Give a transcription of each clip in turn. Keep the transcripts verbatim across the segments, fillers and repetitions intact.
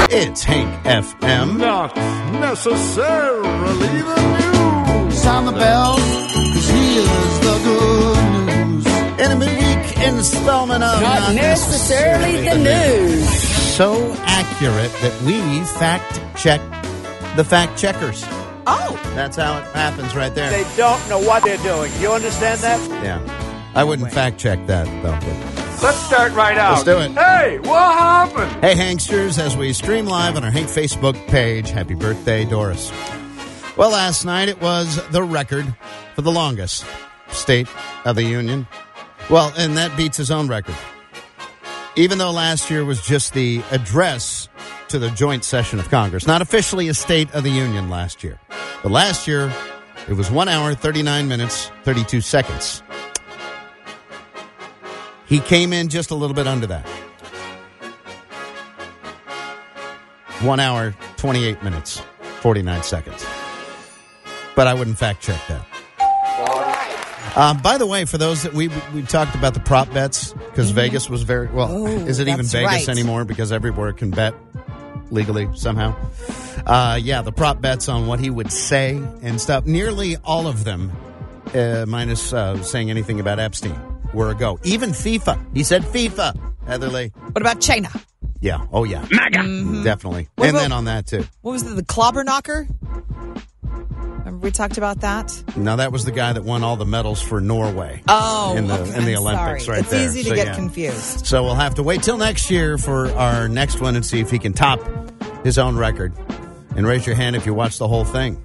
It's Hank F M. Not necessarily the news. Sound the bell, because here's the good news. In a midweek installment of Not, Not necessarily, necessarily the news. So accurate that we fact-check the fact-checkers. Oh. That's how it happens right there. They don't know what they're doing. You understand that? Yeah. I wouldn't fact-check that, though. But let's start right out. Let's do it. Hey, what happened? Hey, Hanksters, as we stream live on our Hank Facebook page, happy birthday, Doris. Well, last night it was the record for the longest State of the Union. Well, and that beats his own record. Even though last year was just the address to the joint session of Congress, not officially a State of the Union last year. But last year, it was one hour, thirty-nine minutes, thirty-two seconds. He came in just a little bit under that. One hour, twenty-eight minutes, forty-nine seconds. But I wouldn't fact check that. Um, by the way, for those that we we talked about the prop bets, because mm-hmm. Vegas was very, well, oh, is it even Vegas right. anymore? Because everywhere can bet legally somehow. Uh, yeah, the prop bets on what he would say and stuff. Nearly all of them, uh, minus uh, saying anything about Epstein, were a go. Even FIFA. He said FIFA, Heatherly. What about China? Yeah. Oh, yeah. MAGA. Mm-hmm. Definitely. What and about, then on that, too. What was it? The clobber knocker? Remember we talked about that? No, that was the guy that won all the medals for Norway. Oh, in the okay. in the I'm Olympics, sorry. right it's there. It's easy to so, get yeah. confused. So we'll have to wait till next year for our next one and see if he can top his own record. And raise your hand if you watched the whole thing.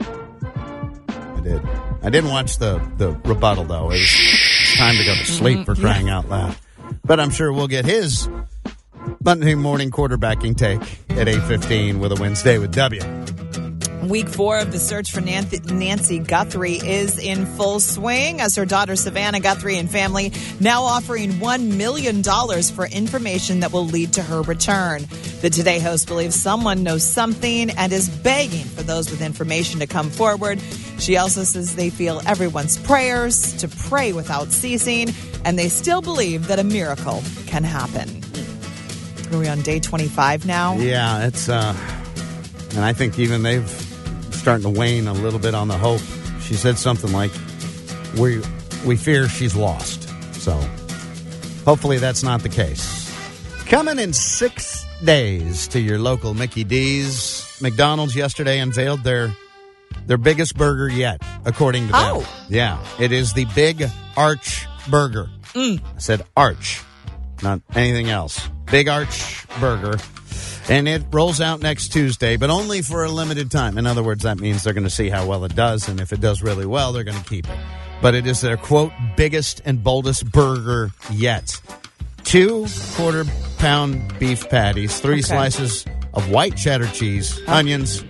I did. I didn't watch the, the rebuttal, though. It was it's time to go to sleep for crying out loud. But I'm sure we'll get his Monday morning quarterbacking take at eight fifteen with a Wednesday with W. Week four of the search for Nancy Guthrie is in full swing as her daughter Savannah Guthrie and family now offering one million dollars for information that will lead to her return. The Today host believes someone knows something and is begging for those with information to come forward. She also says they feel everyone's prayers to pray without ceasing, and they still believe that a miracle can happen. Are we on day twenty-five now? Yeah, it's, uh, and I think even they've starting to wane a little bit on the hope. She said something like, we we fear she's lost. So hopefully that's not the case. Coming in six days to your local Mickey D's. McDonald's yesterday unveiled their their biggest burger yet, according to them. Oh. Yeah, it is the Big Arch Burger. Mm. I said arch, not anything else. Big Arch Burger. And it rolls out next Tuesday, but only for a limited time. In other words, that means they're going to see how well it does, and if it does really well, they're going to keep it. But it is their, quote, biggest and boldest burger yet. Two quarter-pound beef patties, three okay. slices of white cheddar cheese, oh. onions,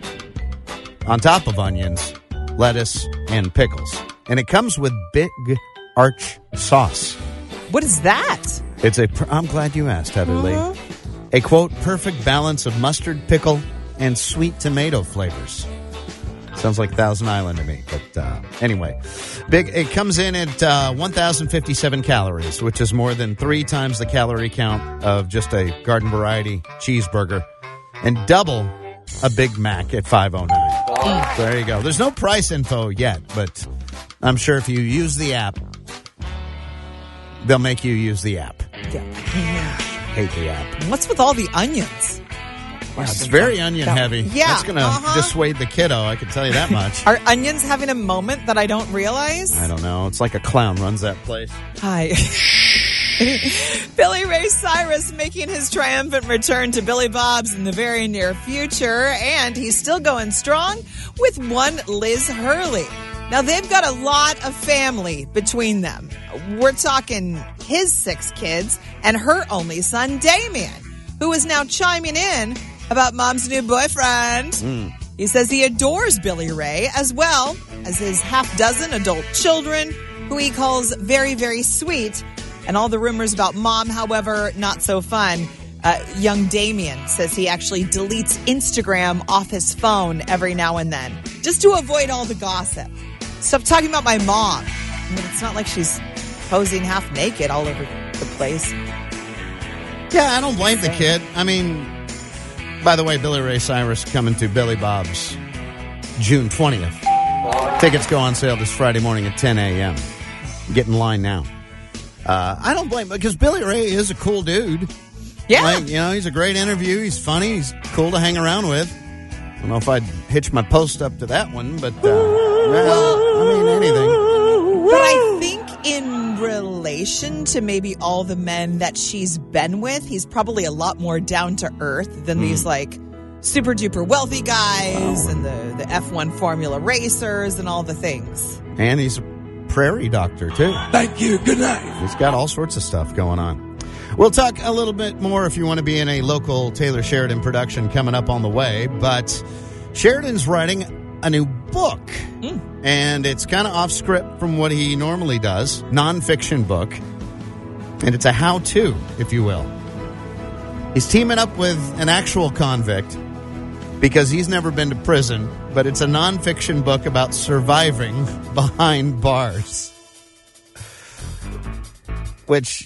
on top of onions, lettuce, and pickles. And it comes with Big Arch sauce. What is that? It's a, I'm glad you asked, Heather Lee. Uh-huh. A, quote, perfect balance of mustard, pickle, and sweet tomato flavors. Sounds like Thousand Island to me. But uh, anyway, big. It comes in at uh, one thousand fifty-seven calories, which is more than three times the calorie count of just a garden variety cheeseburger, and double a Big Mac at five oh nine. Mm. There you go. There's no price info yet, but I'm sure if you use the app, they'll make you use the app. Yeah. Hate the app. What's with all the onions? Yeah, it's very onion that, heavy. Yeah. That's going to uh-huh. dissuade the kiddo, I can tell you that much. Are onions having a moment that I don't realize? I don't know. It's like a clown runs that place. Hi. Billy Ray Cyrus making his triumphant return to Billy Bob's in the very near future, and he's still going strong with one Liz Hurley. Now, they've got a lot of family between them. We're talking his six kids and her only son, Damien, who is now chiming in about mom's new boyfriend. Mm. He says he adores Billy Ray, as well as his half dozen adult children, who he calls very, very sweet. And all the rumors about mom, however, not so fun. Uh, young Damien says he actually deletes Instagram off his phone every now and then, just to avoid all the gossip. Stop talking about my mom. I mean, it's not like she's posing half naked all over the place. Yeah, I don't blame the kid. I mean, By the way, Billy Ray Cyrus coming to Billy Bob's June twentieth. Tickets go on sale this Friday morning at ten a.m. Get in line now. Uh, I don't blame him, because Billy Ray is a cool dude. Yeah. Like, you know, he's a great interview. He's funny. He's cool to hang around with. I don't know if I'd hitch my post up to that one, but, uh, well, I mean, anything. But I think in relation to maybe all the men that she's been with, he's probably a lot more down to earth than mm. these, like, super duper wealthy guys oh. and the, the F one Formula racers and all the things. And he's a prairie doctor, too. Thank you. Good night. He's got all sorts of stuff going on. We'll talk a little bit more if you want to be in a local Taylor Sheridan production coming up on the way. But Sheridan's writing a new book, mm. and it's kind of off script from what he normally does, nonfiction book, and it's a how-to, if you will. He's teaming up with an actual convict because he's never been to prison, but it's a nonfiction book about surviving behind bars, which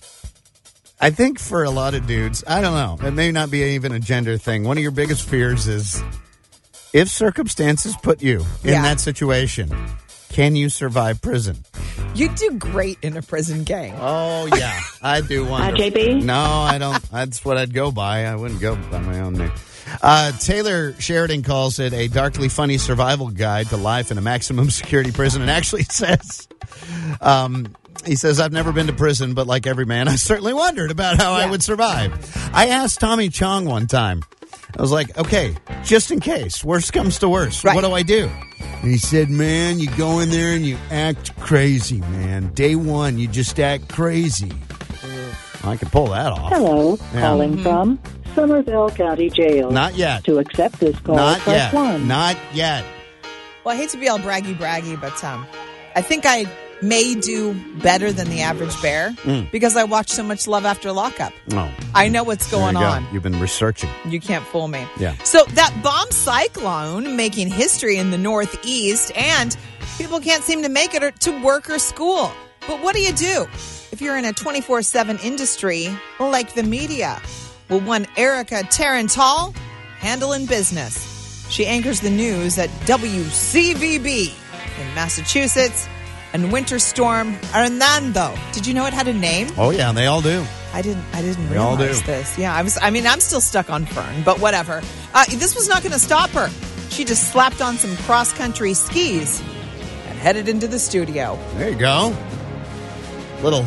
I think for a lot of dudes, I don't know, it may not be even a gender thing. One of your biggest fears is if circumstances put you in yeah. that situation, can you survive prison? You do great in a prison gang. Oh, yeah. I do wonder. Uh, J B? No, I don't. That's what I'd go by. I wouldn't go by my own name. Uh, Taylor Sheridan calls it a darkly funny survival guide to life in a maximum security prison, and actually says, um, he says, I've never been to prison, but like every man, I certainly wondered about how yeah. I would survive. I asked Tommy Chong one time. I was like, okay, just in case, worst comes to worst, right. what do I do? And he said, man, you go in there and you act crazy, man. Day one, you just act crazy. Well, I can pull that off. Hello, yeah. calling mm-hmm. from Somerville County Jail. Not yet. To accept this call, Not press yet. one. Not yet. Well, I hate to be all braggy braggy, but um, I think I may do better than the average bear mm. because I watch so much Love After Lockup. Oh. I know what's going there you on. Go. You've been researching. You can't fool me. Yeah. So that bomb cyclone making history in the Northeast, and people can't seem to make it to work or school. But what do you do if you're in a twenty-four seven industry like the media? Well, one Erica Tarantal handling business. She anchors the news at W C V B in Massachusetts. And Winter Storm Hernando. Did you know it had a name? Oh yeah, they all do. I didn't. I didn't they realize all do. this. Yeah, I was. I mean, I'm still stuck on Fern, but whatever. Uh, this was not going to stop her. She just slapped on some cross country skis and headed into the studio. There you go. Little.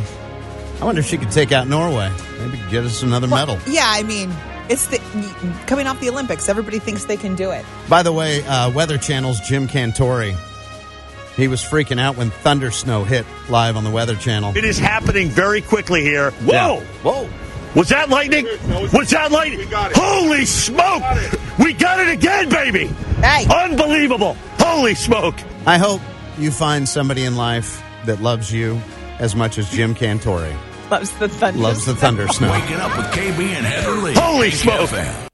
I wonder if she could take out Norway. Maybe get us another well, medal. Yeah, I mean, it's the coming off the Olympics. Everybody thinks they can do it. By the way, uh, Weather Channel's Jim Cantori. He was freaking out when thunder snow hit live on the Weather Channel. It is happening very quickly here. Whoa! Yeah. Whoa! Was that lightning? Was that lightning? Holy smoke! We got it again, baby! Hey! Unbelievable! Holy smoke! I hope you find somebody in life that loves you as much as Jim Cantori. Loves the thunder. Loves the thunder snow. Waking up with K B and Heather Lee. Holy smoke!